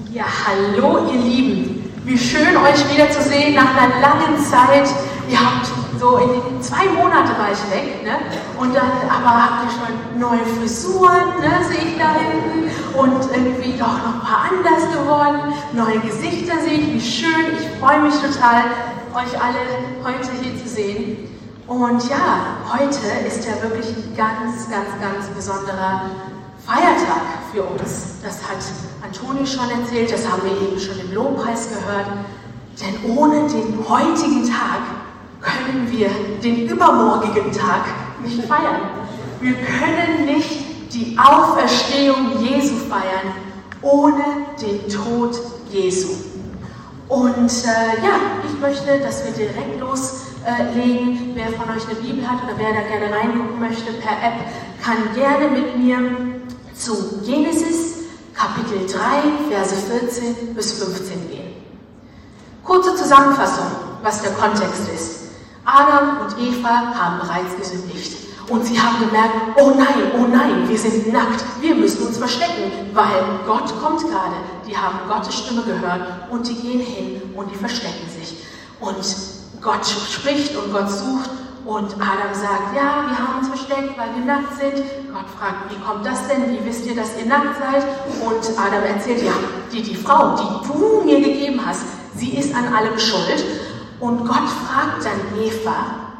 Ja, hallo ihr Lieben. Wie schön euch wiederzusehen nach einer langen Zeit. Ihr habt so in den 2 Monate war ich weg, ne? Und dann aber habt ihr schon neue Frisuren, ne? Sehe ich da hinten. Und irgendwie doch noch ein paar anders geworden. Neue Gesichter sehe ich, wie schön. Ich freue mich total, euch alle heute hier zu sehen. Und ja, heute ist ja wirklich ein ganz, ganz, ganz besonderer Feiertag für uns. Das hat Antoni schon erzählt, das haben wir eben schon im Lobpreis gehört. Denn ohne den heutigen Tag können wir den übermorgigen Tag nicht feiern. Wir können nicht die Auferstehung Jesu feiern ohne den Tod Jesu. Und ja, ich möchte, dass wir direkt loslegen. Wer von euch eine Bibel hat oder wer da gerne reingucken möchte per App, kann gerne mit mir zu Genesis Kapitel 3, Verse 14 bis 15 gehen. Kurze Zusammenfassung, was der Kontext ist. Adam und Eva haben bereits gesündigt. Und sie haben gemerkt, oh nein, wir sind nackt, wir müssen uns verstecken, weil Gott kommt gerade. Die haben Gottes Stimme gehört und die gehen hin und die verstecken sich. Und Gott spricht und Gott sucht und Adam sagt, ja, wir haben uns versteckt, weil wir nackt sind. Gott fragt, wie kommt das denn? Wie wisst ihr, dass ihr nackt seid? Und Adam erzählt, ja, die Frau, die du mir gegeben hast, sie ist an allem schuld. Und Gott fragt dann Eva,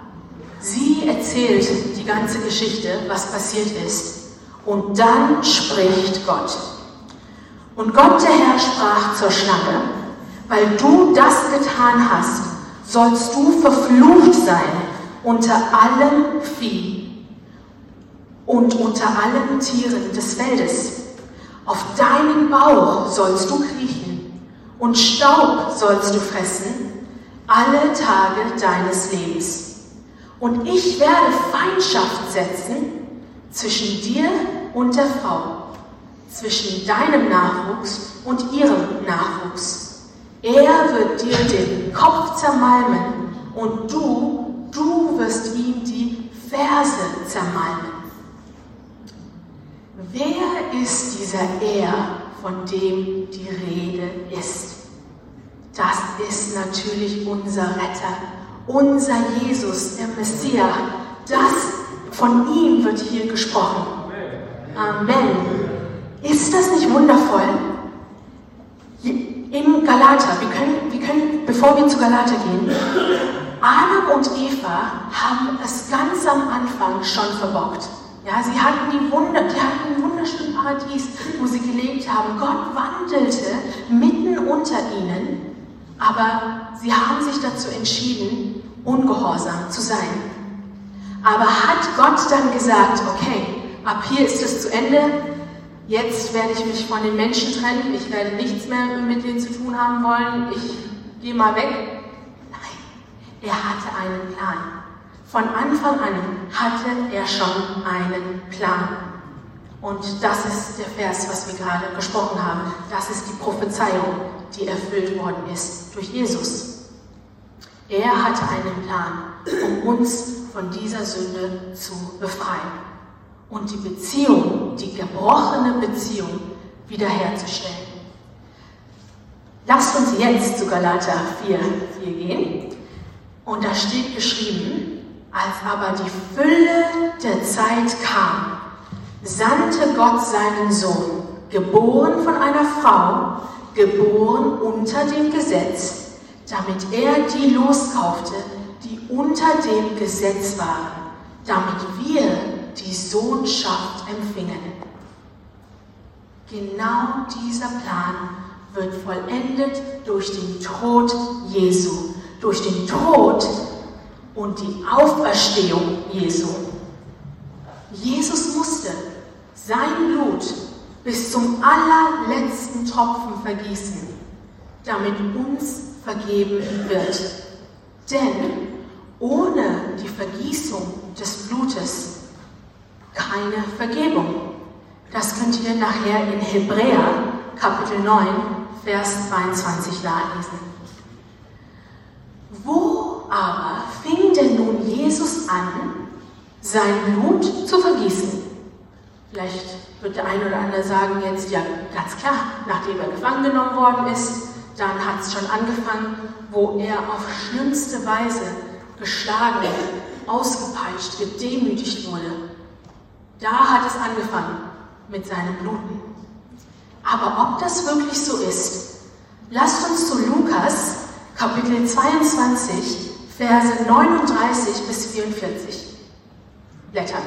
sie erzählt die ganze Geschichte, was passiert ist. Und dann spricht Gott. Und Gott, der Herr, sprach zur Schlange, weil du das getan hast, sollst du verflucht sein unter allem Vieh und unter allen Tieren des Feldes. Auf deinen Bauch sollst du kriechen und Staub sollst du fressen alle Tage deines Lebens. Und ich werde Feindschaft setzen zwischen dir und der Frau, zwischen deinem Nachwuchs und ihrem Nachwuchs. Er wird dir den Kopf zermalmen und du wirst ihm die Ferse zermalmen. Wer ist dieser Er, von dem die Rede ist? Das ist natürlich unser Retter, unser Jesus, der Messias. Von ihm wird hier gesprochen. Amen. Ist das nicht wundervoll? In Galater, wir können, bevor wir zu Galater gehen, Adam und Eva haben es ganz am Anfang schon verbockt. Ja, sie hatten ein wunderschönes Paradies, wo sie gelebt haben. Gott wandelte mitten unter ihnen, aber sie haben sich dazu entschieden, ungehorsam zu sein. Aber hat Gott dann gesagt, okay, ab hier ist es zu Ende, jetzt werde ich mich von den Menschen trennen, ich werde nichts mehr mit denen zu tun haben wollen, ich gehe mal weg? Er hatte einen Plan. Von Anfang an hatte er schon einen Plan. Und das ist der Vers, was wir gerade gesprochen haben. Das ist die Prophezeiung, die erfüllt worden ist durch Jesus. Er hatte einen Plan, um uns von dieser Sünde zu befreien und die Beziehung, die gebrochene Beziehung wiederherzustellen. Lasst uns jetzt zu Galater 4 gehen. Und da steht geschrieben, als aber die Fülle der Zeit kam, sandte Gott seinen Sohn, geboren von einer Frau, geboren unter dem Gesetz, damit er die loskaufte, die unter dem Gesetz waren, damit wir die Sohnschaft empfingen. Genau dieser Plan wird vollendet durch den Tod Jesu. Durch den Tod und die Auferstehung Jesu. Jesus musste sein Blut bis zum allerletzten Tropfen vergießen, damit uns vergeben wird. Denn ohne die Vergießung des Blutes keine Vergebung. Das könnt ihr nachher in Hebräer Kapitel 9, Vers 22 nachlesen. Wo aber fing denn nun Jesus an, sein Blut zu vergießen? Vielleicht wird der eine oder andere sagen jetzt, ja ganz klar, nachdem er gefangen genommen worden ist, dann hat es schon angefangen, wo er auf schlimmste Weise geschlagen, ausgepeitscht, gedemütigt wurde. Da hat es angefangen mit seinem Bluten. Aber ob das wirklich so ist, lasst uns zu Lukas, Kapitel 22, Verse 39 bis 44 blättern.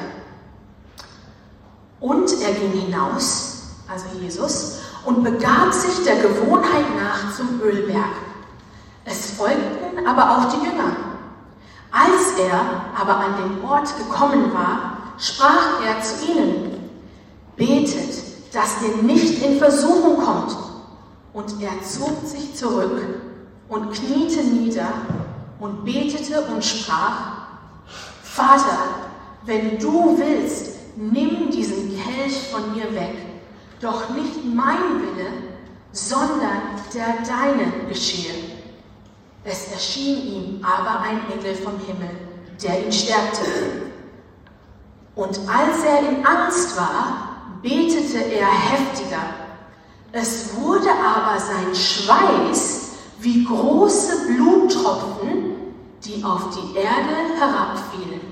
Und er ging hinaus, also Jesus, und begab sich der Gewohnheit nach zum Ölberg. Es folgten aber auch die Jünger. Als er aber an den Ort gekommen war, sprach er zu ihnen: Betet, dass ihr nicht in Versuchung kommt. Und er zog sich zurück und kniete nieder und betete und sprach: Vater, wenn du willst, nimm diesen Kelch von mir weg, doch nicht mein Wille, sondern der deine geschehe. Es erschien ihm aber ein Engel vom Himmel, der ihn stärkte. Und als er in Angst war, betete er heftiger. Es wurde aber sein Schweiß wie große Bluttropfen, die auf die Erde herabfielen.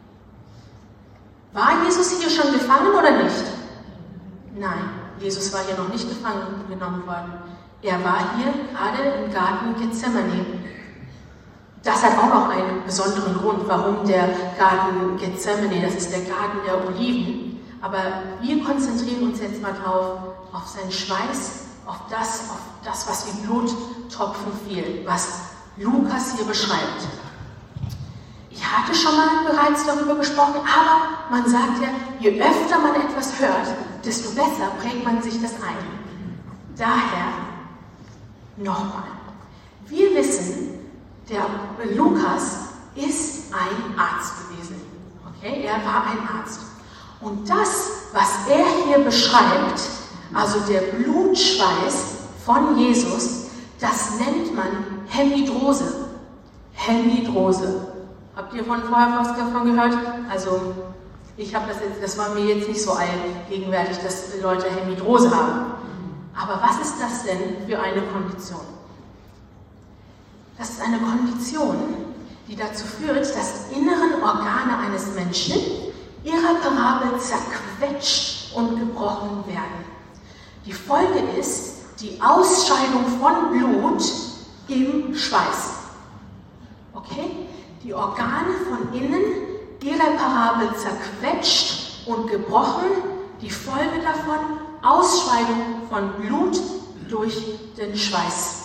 War Jesus hier schon gefangen oder nicht? Nein, Jesus war hier noch nicht gefangen genommen worden. Er war hier gerade im Garten Gethsemane. Das hat auch noch einen besonderen Grund, warum der Garten Gethsemane, das ist der Garten der Oliven. Aber wir konzentrieren uns jetzt mal drauf, auf seinen Schweiß, auf das, was wie Bluttropfen fiel, was Lukas hier beschreibt. Ich hatte schon mal bereits darüber gesprochen, aber man sagt ja, je öfter man etwas hört, desto besser prägt man sich das ein. Daher nochmal. Wir wissen, der Lukas ist ein Arzt gewesen. Okay, er war ein Arzt. Und das, was er hier beschreibt, also der Blutschweiß von Jesus, das nennt man Hemidrose. Hemidrose. Habt ihr vorher was davon gehört? Also, das war mir jetzt nicht so allgegenwärtig, dass Leute Hemidrose haben. Aber was ist das denn für eine Kondition? Das ist eine Kondition, die dazu führt, dass inneren Organe eines Menschen irreparabel zerquetscht und gebrochen werden. Die Folge ist die Ausscheidung von Blut im Schweiß. Okay? Die Organe von innen irreparabel zerquetscht und gebrochen, die Folge davon Ausscheidung von Blut durch den Schweiß.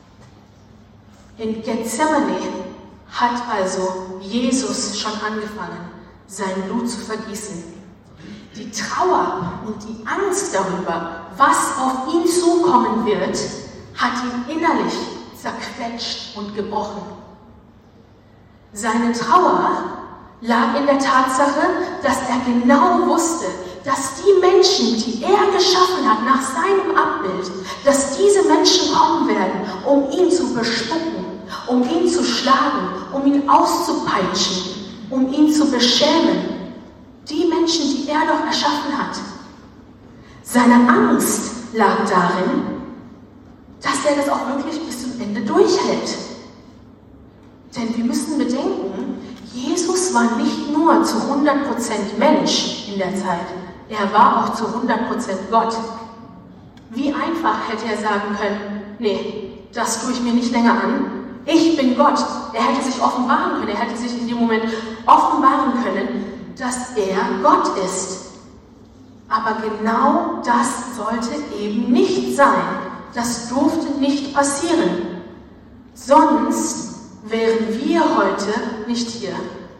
In Gethsemane hat also Jesus schon angefangen, sein Blut zu vergießen. Die Trauer und die Angst darüber, was auf ihn zukommen wird, hat ihn innerlich zerquetscht und gebrochen. Seine Trauer lag in der Tatsache, dass er genau wusste, dass die Menschen, die er geschaffen hat nach seinem Abbild, dass diese Menschen kommen werden, um ihn zu bespucken, um ihn zu schlagen, um ihn auszupeitschen, um ihn zu beschämen. Die Menschen, die er doch erschaffen hat. Seine Angst lag darin, dass er das auch wirklich bis zum Ende durchhält. Denn wir müssen bedenken, Jesus war nicht nur zu 100% Mensch in der Zeit, er war auch zu 100% Gott. Wie einfach hätte er sagen können, nee, das tue ich mir nicht länger an, ich bin Gott. Er hätte sich offenbaren können, er hätte sich in dem Moment offenbaren können, dass er Gott ist. Aber genau das sollte eben nicht sein. Das durfte nicht passieren. Sonst wären wir heute nicht hier.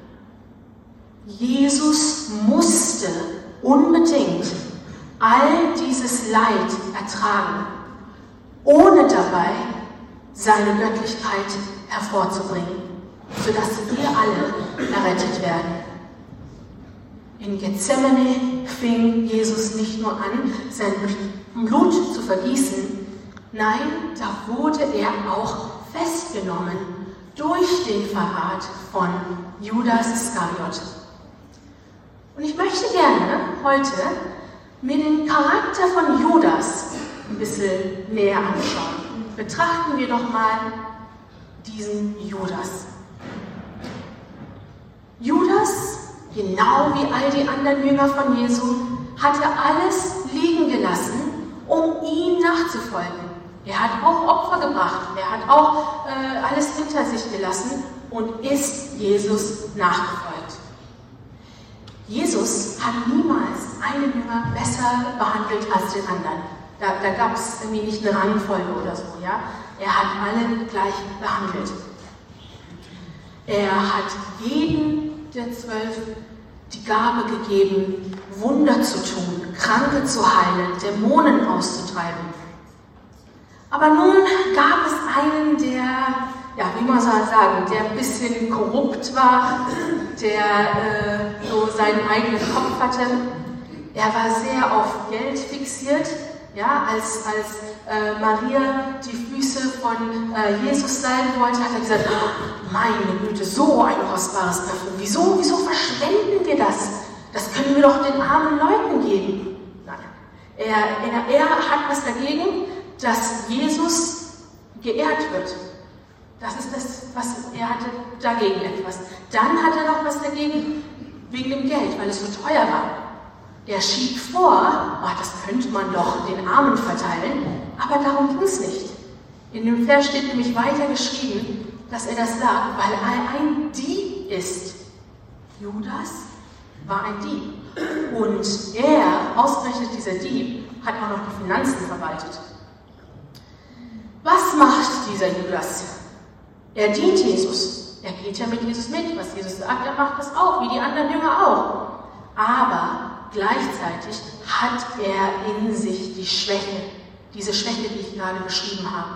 Jesus musste unbedingt all dieses Leid ertragen, ohne dabei seine Göttlichkeit hervorzubringen, sodass wir alle errettet werden. In Gethsemane fing Jesus nicht nur an, sein Blut zu vergießen, nein, da wurde er auch festgenommen durch den Verrat von Judas Iskariot. Und ich möchte gerne heute mir den Charakter von Judas ein bisschen näher anschauen. Betrachten wir doch mal diesen Judas. Judas, genau wie all die anderen Jünger von Jesu, hatte alles liegen gelassen, um ihm nachzufolgen. Er hat auch Opfer gebracht, er hat auch alles hinter sich gelassen und ist Jesus nachgefolgt. Jesus hat niemals einen Jünger besser behandelt als den anderen. Da gab es irgendwie nicht eine Rangfolge oder so. Ja? Er hat alle gleich behandelt. Er hat jedem der 12 die Gabe gegeben, Wunder zu tun, Kranke zu heilen, Dämonen auszutreiben. Aber nun gab es einen, der, ja, wie man soll sagen, der ein bisschen korrupt war, der so seinen eigenen Kopf hatte. Er war sehr auf Geld fixiert. Ja, als Maria die Füße von Jesus salben wollte, hat er gesagt, oh, meine Güte, so ein kostbares Parfüm. Wieso verschwenden wir das? Das können wir doch den armen Leuten geben. Nein, er hat was dagegen, dass Jesus geehrt wird. Das ist das, was er hatte dagegen etwas. Dann hat er noch was dagegen wegen dem Geld, weil es so teuer war. Er schied vor, das könnte man doch den Armen verteilen, aber darum ging es nicht. In dem Vers steht nämlich weiter geschrieben, dass er das sagt, weil er ein Dieb ist. Judas war ein Dieb. Und er, ausgerechnet dieser Dieb, hat auch noch die Finanzen verwaltet. Was macht dieser Judas? Er dient Jesus. Er geht ja mit Jesus mit. Was Jesus sagt, er macht das auch, wie die anderen Jünger auch. Aber gleichzeitig hat er in sich die Schwäche, diese Schwäche, die ich gerade beschrieben habe.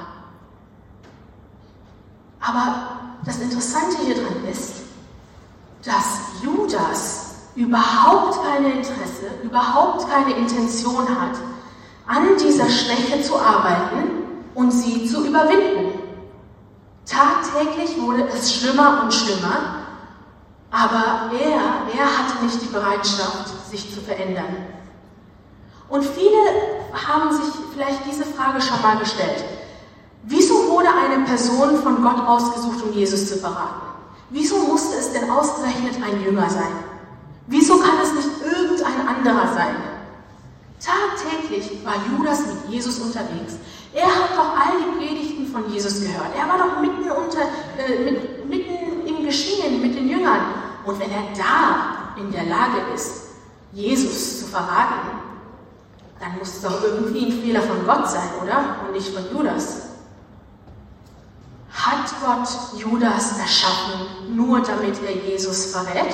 Aber das Interessante hier drin ist, dass Judas überhaupt kein Interesse, überhaupt keine Intention hat, an dieser Schwäche zu arbeiten und sie zu überwinden. Tagtäglich wurde es schlimmer und schlimmer, aber er hatte nicht die Bereitschaft, sich zu verändern. Und viele haben sich vielleicht diese Frage schon mal gestellt. Wieso wurde eine Person von Gott ausgesucht, um Jesus zu verraten? Wieso musste es denn ausgerechnet ein Jünger sein? Wieso kann es nicht irgendein anderer sein? Tagtäglich war Judas mit Jesus unterwegs. Er hat doch all die Predigten von Jesus gehört. Er war doch mitten im Geschehen mit den Jüngern. Und wenn er da in der Lage ist, Jesus zu verraten, dann muss es doch irgendwie ein Fehler von Gott sein, oder? Und nicht von Judas. Hat Gott Judas erschaffen, nur damit er Jesus verrät?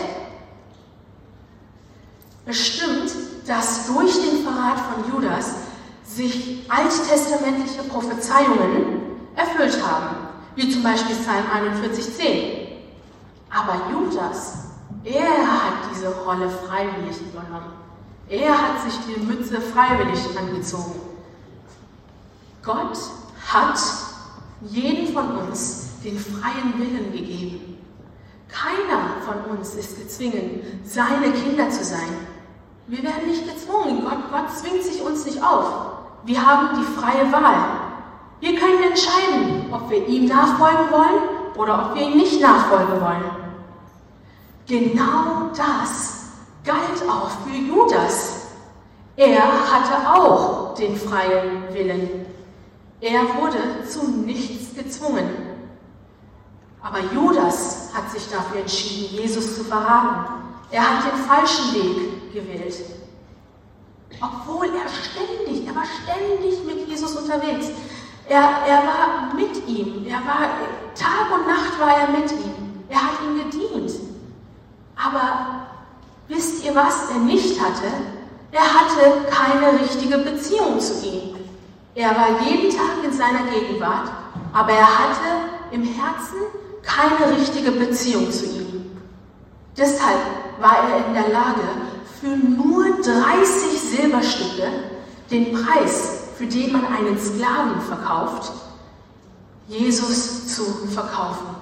Es stimmt, dass durch den Verrat von Judas sich alttestamentliche Prophezeiungen erfüllt haben, wie zum Beispiel Psalm 41,10. Aber Judas, er hat diese Rolle freiwillig übernommen. Er hat sich die Mütze freiwillig angezogen. Gott hat jedem von uns den freien Willen gegeben. Keiner von uns ist gezwungen, seine Kinder zu sein. Wir werden nicht gezwungen. Gott zwingt sich uns nicht auf. Wir haben die freie Wahl. Wir können entscheiden, ob wir ihm nachfolgen wollen oder ob wir ihm nicht nachfolgen wollen. Genau das galt auch für Judas. Er hatte auch den freien Willen. Er wurde zu nichts gezwungen. Aber Judas hat sich dafür entschieden, Jesus zu verraten. Er hat den falschen Weg gewählt. Obwohl er war ständig mit Jesus unterwegs. Er war mit ihm. Tag und Nacht war er mit ihm. Er hat ihm gedient. Aber wisst ihr, was er nicht hatte? Er hatte keine richtige Beziehung zu ihm. Er war jeden Tag in seiner Gegenwart, aber er hatte im Herzen keine richtige Beziehung zu ihm. Deshalb war er in der Lage, für nur 30 Silberstücke, den Preis, für den man einen Sklaven verkauft, Jesus zu verkaufen.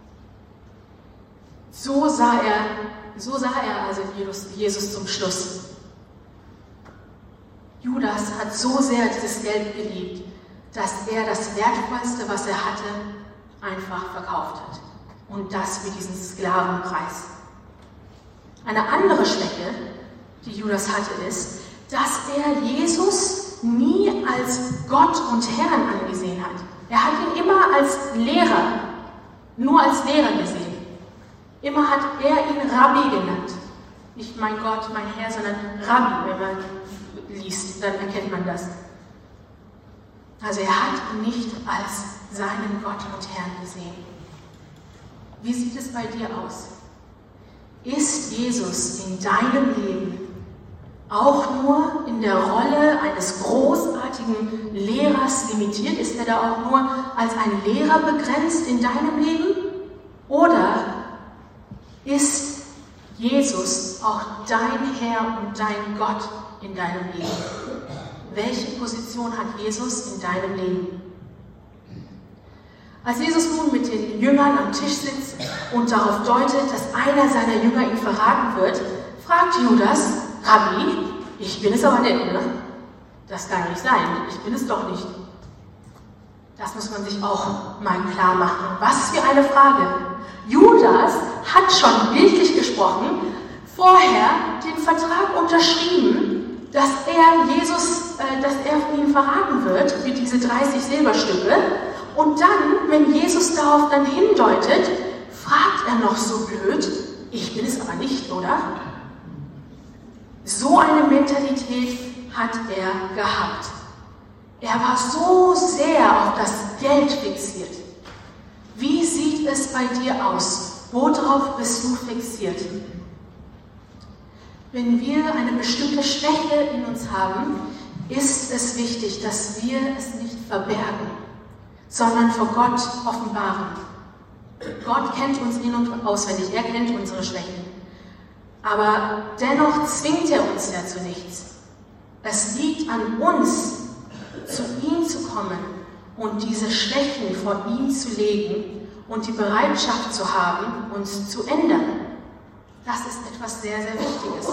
So sah er also Jesus zum Schluss. Judas hat so sehr dieses Geld geliebt, dass er das Wertvollste, was er hatte, einfach verkauft hat. Und das für diesen Sklavenpreis. Eine andere Schwäche, die Judas hatte, ist, dass er Jesus nie als Gott und Herrn angesehen hat. Er hat ihn immer als Lehrer, nur als Lehrer gesehen. Immer hat er ihn Rabbi genannt. Nicht mein Gott, mein Herr, sondern Rabbi, wenn man liest, dann erkennt man das. Also er hat ihn nicht als seinen Gott und Herrn gesehen. Wie sieht es bei dir aus? Ist Jesus in deinem Leben auch nur in der Rolle eines großartigen Lehrers limitiert? Ist er da auch nur als ein Lehrer begrenzt in deinem Leben? Oder ist Jesus auch dein Herr und dein Gott in deinem Leben? Welche Position hat Jesus in deinem Leben? Als Jesus nun mit den Jüngern am Tisch sitzt und darauf deutet, dass einer seiner Jünger ihn verraten wird, fragt Judas: Rabbi, ich bin es aber nicht, ne? Das kann nicht sein, ich bin es doch nicht. Das muss man sich auch mal klar machen. Was für eine Frage. Judas hat schon bildlich gesprochen vorher den Vertrag unterschrieben, dass er von ihm verraten wird für diese 30 Silberstücke. Und dann, wenn Jesus darauf dann hindeutet, fragt er noch so blöd: Ich bin es aber nicht, oder? So eine Mentalität hat er gehabt. Er war so sehr auf das Geld fixiert. Wie sieht es bei dir aus? Worauf bist du fixiert? Wenn wir eine bestimmte Schwäche in uns haben, ist es wichtig, dass wir es nicht verbergen, sondern vor Gott offenbaren. Gott kennt uns in- und auswendig, er kennt unsere Schwächen. Aber dennoch zwingt er uns ja zu nichts. Es liegt an uns, zu ihm zu kommen und diese Schwächen vor ihm zu legen und die Bereitschaft zu haben, uns zu ändern. Das ist etwas sehr, sehr Wichtiges.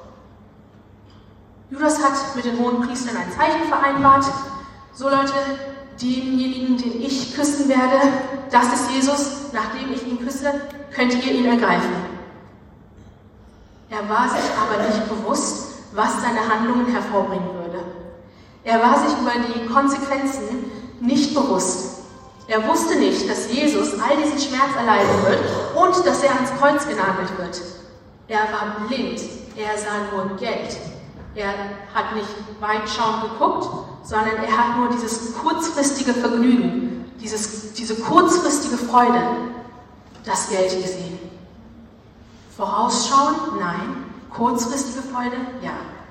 Judas hat mit den Hohenpriestern ein Zeichen vereinbart. So Leute, denjenigen, den ich küssen werde, das ist Jesus. Nachdem ich ihn küsse, könnt ihr ihn ergreifen. Er war sich aber nicht bewusst, was seine Handlungen hervorbringen würde. Er war sich über die Konsequenzen nicht bewusst. Er wusste nicht, dass Jesus all diesen Schmerz erleiden wird und dass er ans Kreuz genagelt wird. Er war blind, er sah nur Geld. Er hat nicht weitschauend geguckt, sondern er hat nur dieses kurzfristige Vergnügen, diese kurzfristige Freude, das Geld gesehen. Vorausschauen? Nein. Kurzfristige Freude? Ja.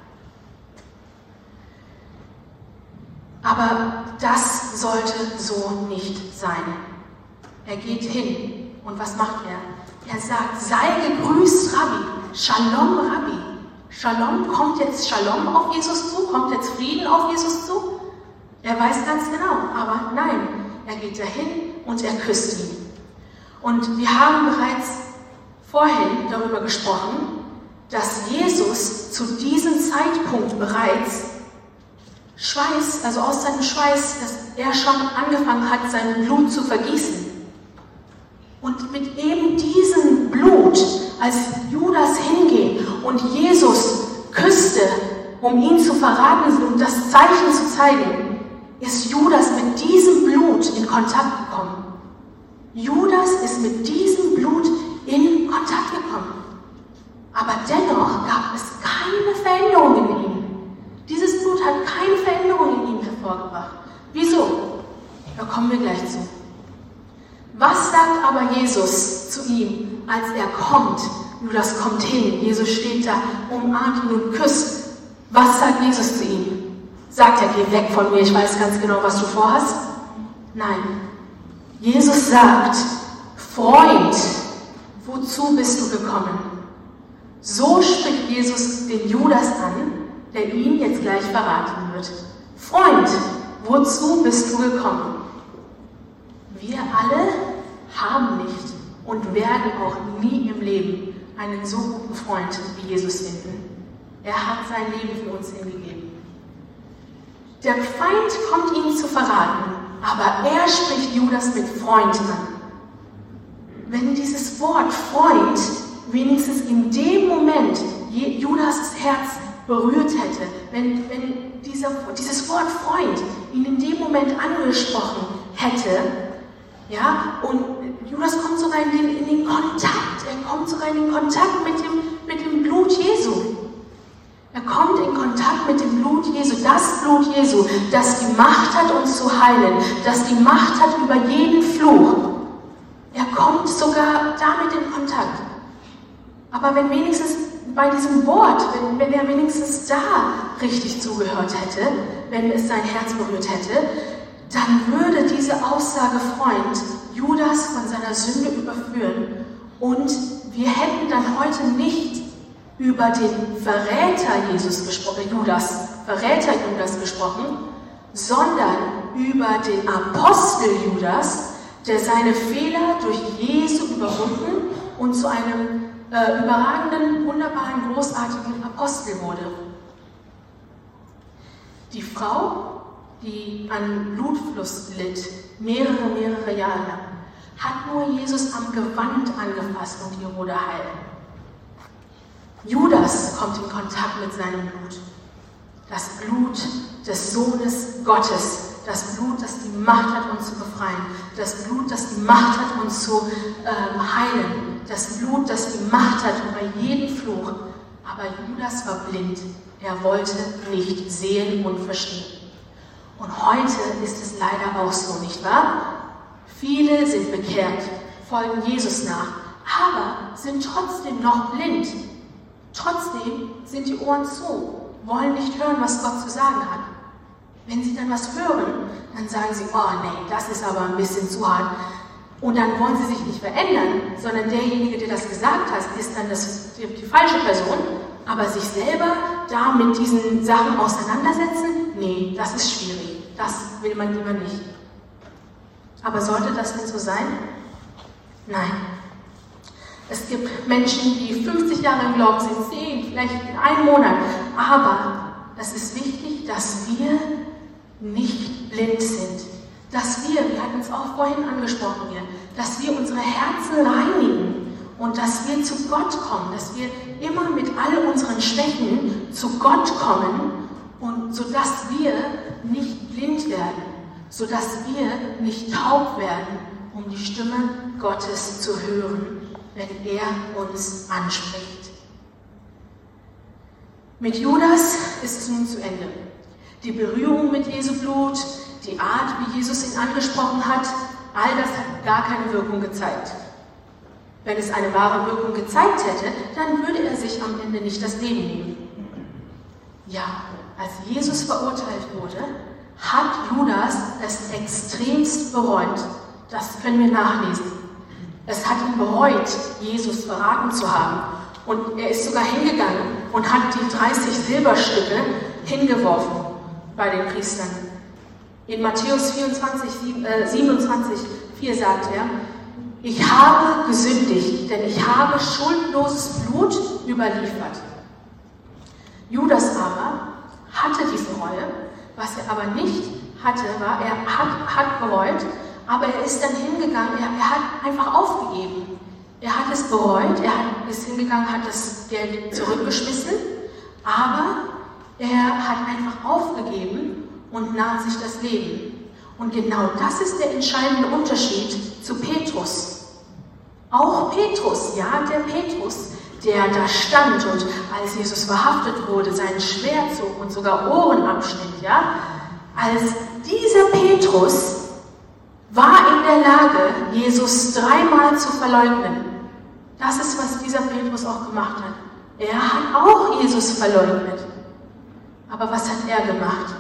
Aber das sollte so nicht sein. Er geht hin und was macht er? Er sagt: Sei gegrüßt, Rabbi. Shalom, Rabbi. Shalom, kommt jetzt Shalom auf Jesus zu? Kommt jetzt Frieden auf Jesus zu? Er weiß ganz genau, aber nein, er geht dahin und er küsst ihn. Und wir haben bereits vorhin darüber gesprochen, dass Jesus zu diesem Zeitpunkt bereits Schweiß, also aus seinem Schweiß, dass er schon angefangen hat, sein Blut zu vergießen. Und mit eben diesem Blut, als Judas hinging und Jesus küsste, um ihn zu verraten und das Zeichen zu zeigen, ist Judas mit diesem Blut in Kontakt gekommen. Judas ist mit diesem Blut in Kontakt gekommen. Aber dennoch gab es keine Veränderung in ihm. Dieses Blut hat keine Veränderung in ihm hervorgebracht. Wieso? Da kommen wir gleich zu. Was sagt aber Jesus zu ihm, als er kommt? Judas kommt hin, Jesus steht da, umarmt ihn und küsst. Was sagt Jesus zu ihm? Sagt er: Geh weg von mir, ich weiß ganz genau, was du vorhast? Nein. Jesus sagt: Freund, wozu bist du gekommen? So spricht Jesus den Judas an, der ihn jetzt gleich verraten wird. Freund, wozu bist du gekommen? Wir alle haben nicht und werden auch nie im Leben einen so guten Freund wie Jesus finden. Er hat sein Leben für uns hingegeben. Der Feind kommt ihn zu verraten, aber er spricht Judas mit Freund an. Wenn dieses Wort Freund wenigstens in dem Moment Judas Herz berührt hätte, wenn dieses Wort Freund ihn in dem Moment angesprochen hätte, ja, und Judas kommt sogar in den Kontakt, er kommt sogar in den Kontakt mit dem Blut Jesu. Er kommt in Kontakt mit dem Blut Jesu, das Blut Jesu, das die Macht hat, uns zu heilen, das die Macht hat über jeden Fluch. Er kommt sogar damit in Kontakt. Aber wenn wenigstens bei diesem Wort, wenn er wenigstens da richtig zugehört hätte, wenn es sein Herz berührt hätte, dann würde diese Aussage Freund Judas von seiner Sünde überführen und wir hätten dann heute nicht über den Verräter Judas gesprochen, sondern über den Apostel Judas, der seine Fehler durch Jesu überwunden und zu einem überragenden, wunderbaren, großartigen Apostel wurde. Die Frau, die an Blutfluss litt, mehrere Jahre lang, hat nur Jesus am Gewand angefasst und ihr wurde heil. Judas kommt in Kontakt mit seinem Blut. Das Blut des Sohnes Gottes. Das Blut, das die Macht hat, uns zu befreien. Das Blut, das die Macht hat, uns zu heilen. Das Blut, das die Macht hat über jeden Fluch. Aber Judas war blind. Er wollte nicht sehen und verstehen. Und heute ist es leider auch so, nicht wahr? Viele sind bekehrt, folgen Jesus nach, aber sind trotzdem noch blind. Trotzdem sind die Ohren zu, wollen nicht hören, was Gott zu sagen hat. Wenn sie dann was hören, dann sagen sie, oh nee, das ist aber ein bisschen zu hart. Und dann wollen sie sich nicht verändern, sondern derjenige, der das gesagt hat, ist dann die falsche Person. Aber sich selber da mit diesen Sachen auseinandersetzen, nee, das ist schwierig. Das will man lieber nicht. Aber sollte das denn so sein? Nein. Es gibt Menschen, die 50 Jahre im Glauben sind, 10, vielleicht in einem Monat. Aber es ist wichtig, dass wir nicht blind sind. Dass wir hatten es auch vorhin angesprochen hier, dass wir unsere Herzen reinigen und dass wir zu Gott kommen, dass wir immer mit all unseren Schwächen zu Gott kommen und sodass wir nicht blind werden, sodass wir nicht taub werden, um die Stimme Gottes zu hören, wenn er uns anspricht. Mit Judas ist es nun zu Ende. Die Berührung mit Jesu Blut, die Art, wie Jesus ihn angesprochen hat, all das hat gar keine Wirkung gezeigt. Wenn es eine wahre Wirkung gezeigt hätte, dann würde er sich am Ende nicht das Leben nehmen. Ja, als Jesus verurteilt wurde, hat Judas es extremst bereut. Das können wir nachlesen. Es hat ihn bereut, Jesus verraten zu haben. Und er ist sogar hingegangen und hat die 30 Silberstücke hingeworfen bei den Priestern. In Matthäus 27, 4 sagt er, ich habe gesündigt, denn ich habe schuldloses Blut überliefert. Judas aber hatte diese Reue, was er aber nicht hatte, war, er hat bereut, aber er ist dann hingegangen, er hat einfach aufgegeben. Er hat es bereut, er ist hingegangen, hat das Geld zurückgeschmissen, aber er hat einfach aufgegeben und nahm sich das Leben. Und genau das ist der entscheidende Unterschied zu Petrus. Auch Petrus, ja, der Petrus, der da stand und als Jesus verhaftet wurde, sein Schwert zog und sogar Ohren abschnitt, ja, als dieser Petrus war in der Lage, Jesus 3-mal zu verleugnen. Das ist, was dieser Petrus auch gemacht hat. Er hat auch Jesus verleugnet. Aber was hat er gemacht?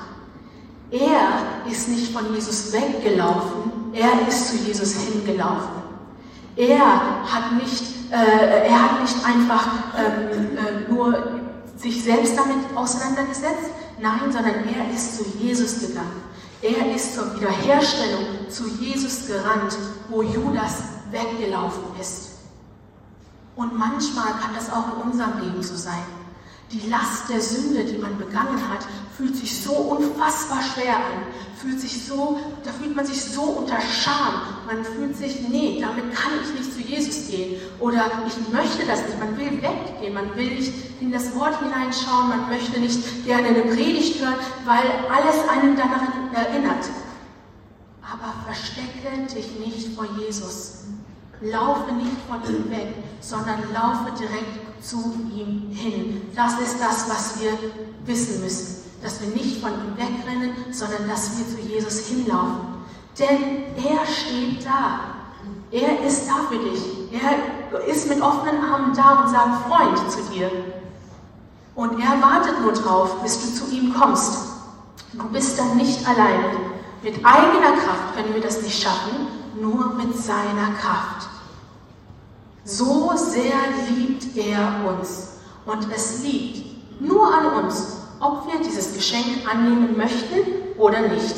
Er ist nicht von Jesus weggelaufen, er ist zu Jesus hingelaufen. Er hat nicht einfach nur sich selbst damit auseinandergesetzt, nein, sondern er ist zu Jesus gegangen. Er ist zur Wiederherstellung zu Jesus gerannt, wo Judas weggelaufen ist. Und manchmal kann das auch in unserem Leben so sein. Die Last der Sünde, die man begangen hat, fühlt sich so unfassbar schwer an. Da fühlt man sich so unter Scham. Man fühlt sich, nee, damit kann ich nicht zu Jesus gehen. Oder ich möchte das nicht. Man will weggehen. Man will nicht in das Wort hineinschauen. Man möchte nicht gerne eine Predigt hören, weil alles einen daran erinnert. Aber verstecke dich nicht vor Jesus. Laufe nicht von ihm weg, sondern laufe direkt zu ihm hin. Das ist das, was wir wissen müssen. Dass wir nicht von ihm wegrennen, sondern dass wir zu Jesus hinlaufen. Denn er steht da. Er ist da für dich. Er ist mit offenen Armen da und sagt Freund zu dir. Und er wartet nur drauf, bis du zu ihm kommst. Du bist dann nicht alleine. Mit eigener Kraft können wir das nicht schaffen, nur mit seiner Kraft. So sehr liebt er uns. Und es liegt nur an uns, ob wir dieses Geschenk annehmen möchten oder nicht.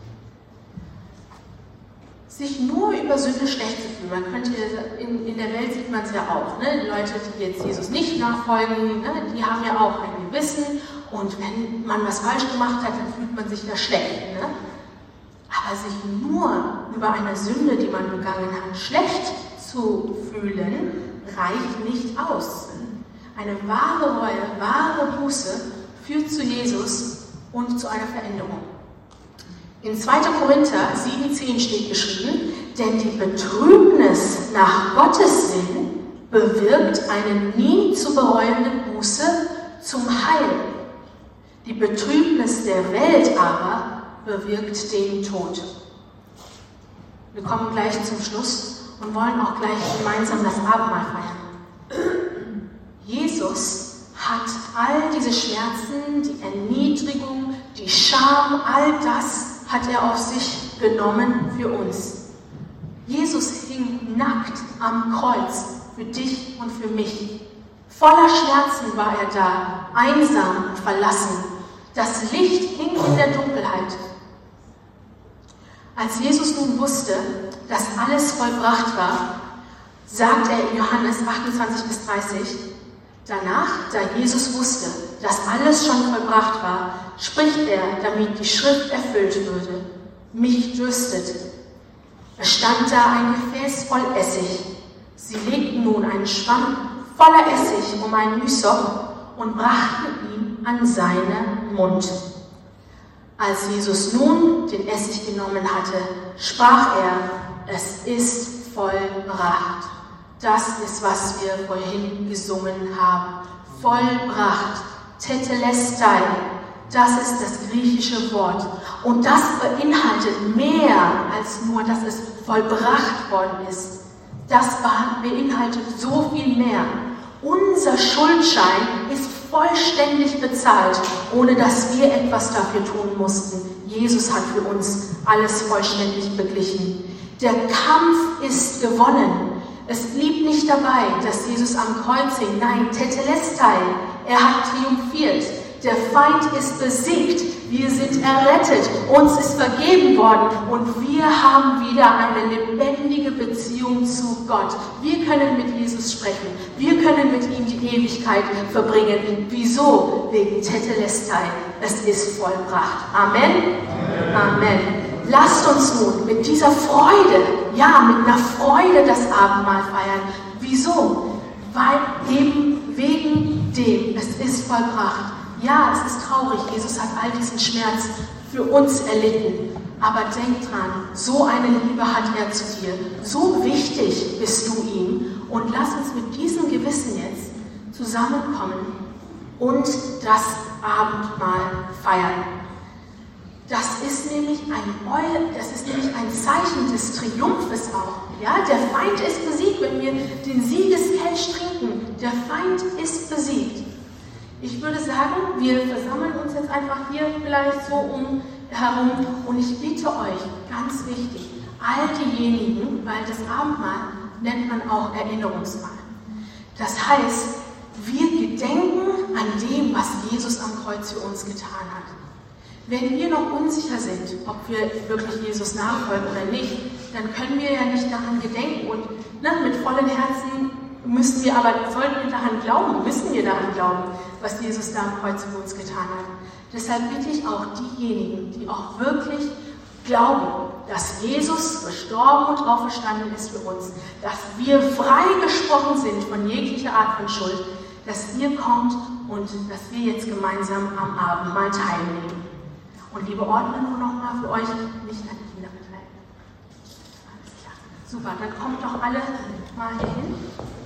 Sich nur über Sünde schlecht zu fühlen. Man könnte, in der Welt sieht man es ja auch. Ne? Die Leute, die jetzt Jesus nicht nachfolgen, ne? Die haben ja auch ein Gewissen. Und wenn man was falsch gemacht hat, dann fühlt man sich da schlecht. Ne? Aber sich nur über eine Sünde, die man begangen hat, schlecht zu fühlen, reicht nicht aus. Eine wahre Reue, wahre Buße führt zu Jesus und zu einer Veränderung. In 2. Korinther 7,10 steht geschrieben, denn die Betrübnis nach Gottes Sinn bewirkt eine nie zu bereuende Buße zum Heil. Die Betrübnis der Welt aber bewirkt den Tod. Wir kommen gleich zum Schluss und wollen auch gleich gemeinsam das Abendmahl feiern. Jesus hat all diese Schmerzen, die Erniedrigung, die Scham, all das hat er auf sich genommen für uns. Jesus hing nackt am Kreuz für dich und für mich. Voller Schmerzen war er da, einsam und verlassen. Das Licht hing in der Dunkelheit. Als Jesus nun wusste, dass alles vollbracht war, sagt er in Johannes 28-30, danach, da Jesus wusste, dass alles schon vollbracht war, spricht er, damit die Schrift erfüllt würde. Mich dürstet. Es stand da ein Gefäß voll Essig. Sie legten nun einen Schwamm voller Essig um einen Hyssop und brachten ihn an seinen Mund. Als Jesus nun den Essig genommen hatte, sprach er, es ist vollbracht. Das ist, was wir vorhin gesungen haben. Vollbracht. Tetelestai. Das ist das griechische Wort. Und das beinhaltet mehr als nur, dass es vollbracht worden ist. Das beinhaltet so viel mehr. Unser Schuldschein ist vollständig bezahlt, ohne dass wir etwas dafür tun mussten. Jesus hat für uns alles vollständig beglichen. Der Kampf ist gewonnen. Es blieb nicht dabei, dass Jesus am Kreuz hing. Nein, Tetelestai. Er hat triumphiert. Der Feind ist besiegt. Wir sind errettet. Uns ist vergeben worden. Und wir haben wieder eine lebendige Beziehung zu Gott. Wir können mit Jesus sprechen. Wir können mit ihm die Ewigkeit verbringen. Wieso? Wegen Tetelestai. Es ist vollbracht. Amen? Amen. Lasst uns nun mit dieser Freude, ja, mit einer Freude das Abendmahl feiern. Wieso? Weil eben wegen dem, es ist vollbracht. Ja, es ist traurig, Jesus hat all diesen Schmerz für uns erlitten. Aber denk dran, so eine Liebe hat er zu dir. So wichtig bist du ihm. Und lass uns mit diesem Gewissen jetzt zusammenkommen und das Abendmahl feiern. Das ist nämlich ein Zeichen des Triumphes auch. Ja, der Feind ist besiegt, wenn wir den Siegeskelch trinken. Der Feind ist besiegt. Ich würde sagen, wir versammeln uns jetzt einfach hier vielleicht so herum und ich bitte euch, ganz wichtig, all diejenigen, weil das Abendmahl nennt man auch Erinnerungsmahl. Das heißt, wir gedenken an dem, was Jesus am Kreuz für uns getan hat. Wenn wir noch unsicher sind, ob wir wirklich Jesus nachfolgen oder nicht, dann können wir ja nicht daran gedenken und mit vollen Herzen sollten wir daran glauben, müssen wir daran glauben, was Jesus da am Kreuz für uns getan hat. Deshalb bitte ich auch diejenigen, die auch wirklich glauben, dass Jesus gestorben und auferstanden ist für uns, dass wir freigesprochen sind von jeglicher Art von Schuld, dass ihr kommt und dass wir jetzt gemeinsam am Abendmahl teilnehmen. Und liebe Ordner, nur nochmal für euch, nicht an die Kinder betreiben. Alles klar. Super, dann kommt doch alle mal hier hin.